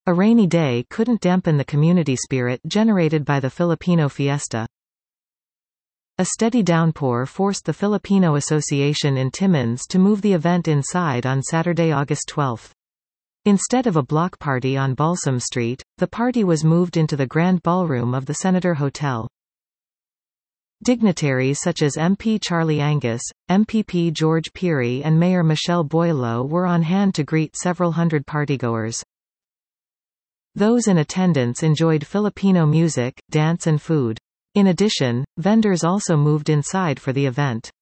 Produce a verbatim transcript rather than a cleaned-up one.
A rainy day couldn't dampen the community spirit generated by the Filipino fiesta. A steady downpour forced the Filipino Association in Timmins to move the event inside on Saturday, August twelfth. Instead of a block party on Balsam Street, the party was moved into the Grand Ballroom of the Senator Hotel. Dignitaries such as M P Charlie Angus, M P P George Pirie and Mayor Michelle Boileau were on hand to greet several hundred partygoers. Those in attendance enjoyed Filipino music, dance and food. In addition, vendors also moved inside for the event.